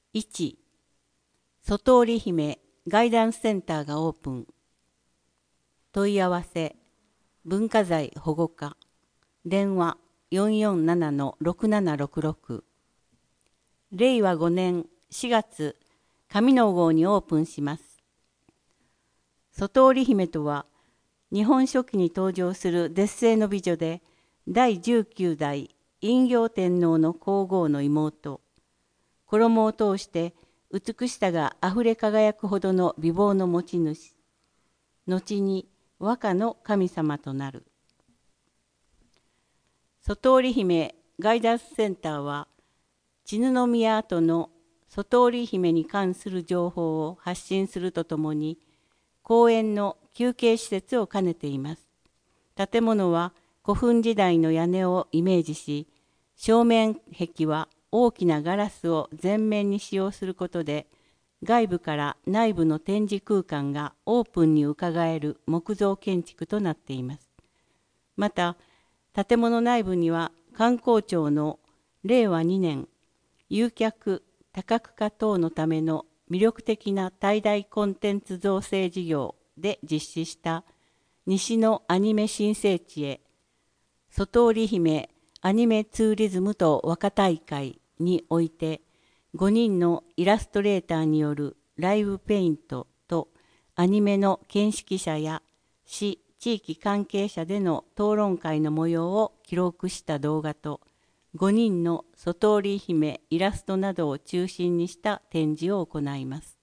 1、外織姫ガイダンスセンターがオープン。問い合わせ、文化財保護課、電話447-6766。令和5年4月、上野号にオープンします。外織姫とは、日本書紀に登場する絶世の美女で、第19代陰陽天皇の皇后の妹。衣を通して美しさがあふれ輝くほどの美貌の持ち主。後に和歌の神様となる。外織姫ガイダンスセンターは、血宮跡の外織姫に関する情報を発信するとともに、公園の休憩施設を兼ねています。建物は古墳時代の屋根をイメージし、正面壁は大きなガラスを全面に使用することで、外部から内部の展示空間がオープンに伺える木造建築となっています。また、建物内部には観光庁の令和2年、誘客多角化等のための魅力的な対大コンテンツ造成事業で実施した西のアニメ新聖地へ、外織姫アニメツーリズムと和歌大会において、5人のイラストレーターによるライブペイントとアニメの見識者や市・地域関係者での討論会の模様を記録した動画と、5人の外織姫イラストなどを中心にした展示を行います。